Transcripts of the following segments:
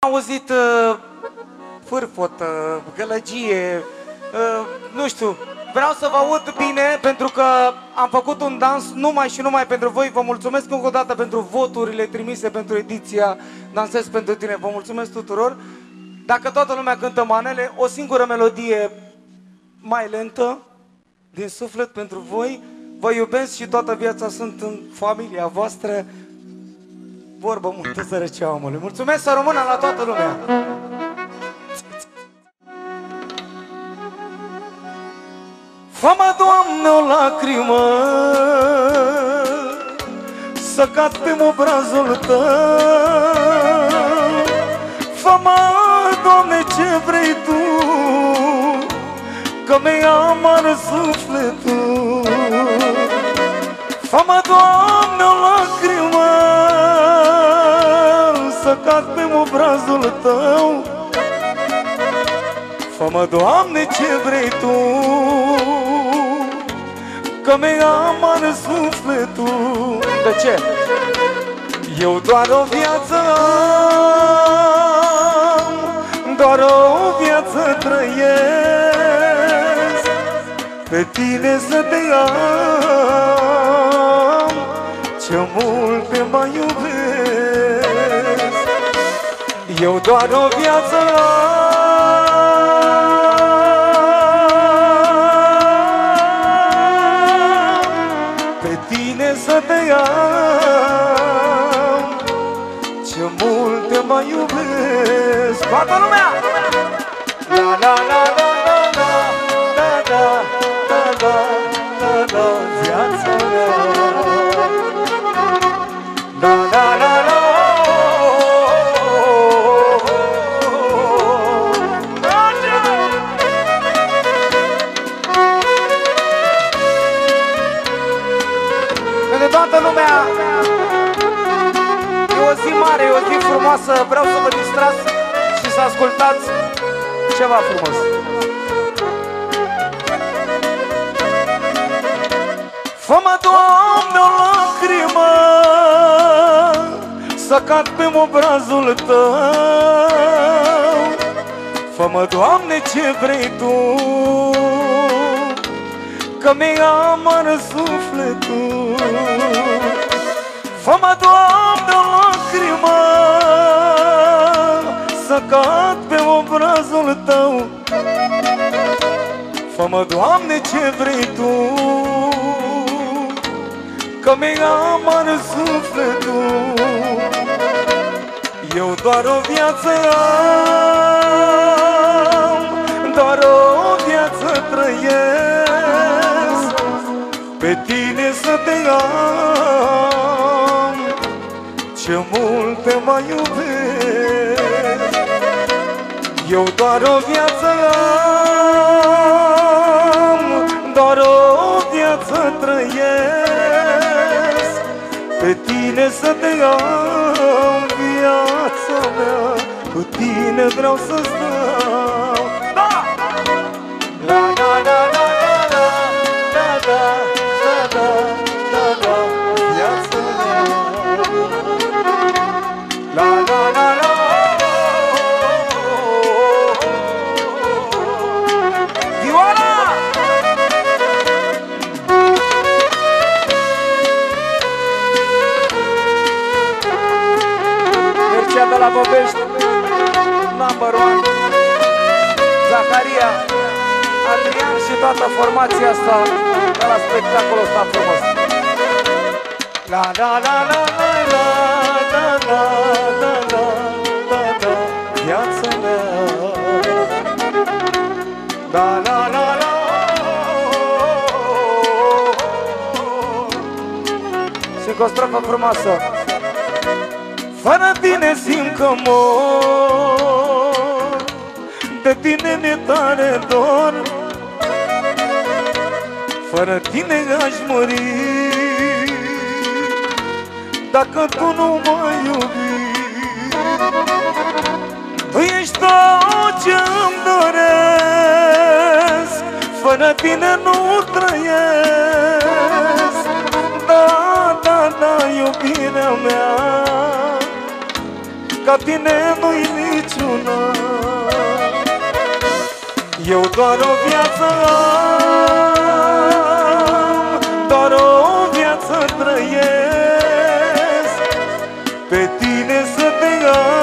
Am auzit fârfot, gălăgie, nu știu, vreau să vă aud bine pentru că am făcut un dans numai și numai pentru voi. Vă mulțumesc încă o dată pentru voturile trimise pentru ediția Dansez pentru tine. Vă mulțumesc tuturor. Dacă toată lumea cântă manele, o singură melodie mai lentă, din suflet pentru voi. Vă iubesc și toată viața sunt în familia voastră. Vorbă multă sărăcea omului. Mulțumesc, să rămână la toată lumea. Fă-mă, Doamne, o lacrimă să cad pe obrazul Tău. Fă-mă, Doamne, ce vrei Tu, că mi-ai amar sufletul. Fă-mă, Doamne, o lacrimă să cad pe obrazul Tău. Fă-mă, Doamne, ce vrei Tu, că mi-ai amar sufletul. De ce? Eu doar o viață am, doar o viață trăiesc, pe Tine să te am, ce mult te mai iubesc. Eu doar o viață să te am, ce mult te mai iubesc. Toată lumea! La la la la la la la la la la la la viața mea. La la la la. Toată lumea, e o zi mare, e o zi frumoasă. Vreau să vă distrați și să ascultați ceva frumos. Fă-mă, Doamne, o lacrimă să cad pe obrazul Tău. Fă-mă, Doamne, ce vrei Tu, că mi-ai amar sufletul. Fă-mă, Doamne, o lacrimă să cad pe obrazul Tău. Fă-mă, Doamne, ce vrei Tu, că mi-ai amar sufletul. Eu doar o viață am, doar o viață trăiesc, pe Tine să te am, ce mult te mai iubesc. Eu doar o viață am, doar o viață trăiesc, pe Tine să te am, viața mea, cu Tine vreau să stau. Da! La la la la la la la la la la la viața mea. La la la la. Viola! Mercea de la Băbești, number one, Zaharia, Adrian și toată formația asta de la spectacolul ăsta frumos. La la la la la la la la la la la la viața mea. La la la la. Și cu o strofă frumoasă. Fără Tine simt că mor, de Tine mi-e tare dor. Fără Tine aș muri, dacă Tu nu mă iubi. Tu ești tot ce-mi doresc, fără Tine nu trăiesc. Da, da, da, iubirea mea, ca Tine nu-i doar o viață am, doar o viață trăiesc, pe tine să te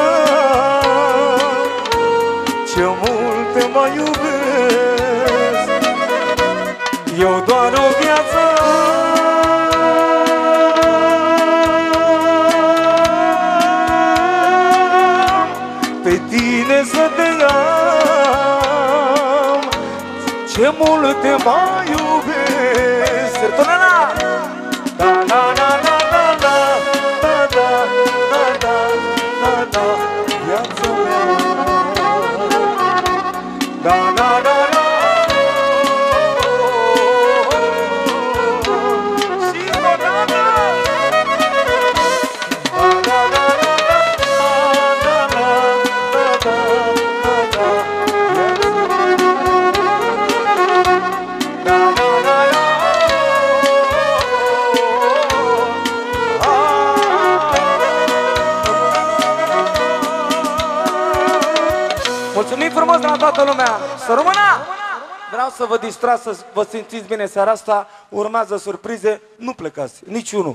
am, ce mult te mai iubesc. Eu doar o viață am, pe tine să te am, ce mult te mai iubesc. Sertonana! Da, da, da, da, da, da, da, da, da, da, da, da, viața mea. Da, da, da, da. Și da, da, da. Da, da, da, da, da, da, da, da, da, da, da, da, da, da. Mulțumim frumos de la toată lumea! Să rămână! Vreau să vă distrați, să vă simțiți bine seara asta. Urmează surprize, nu plecați, niciunul.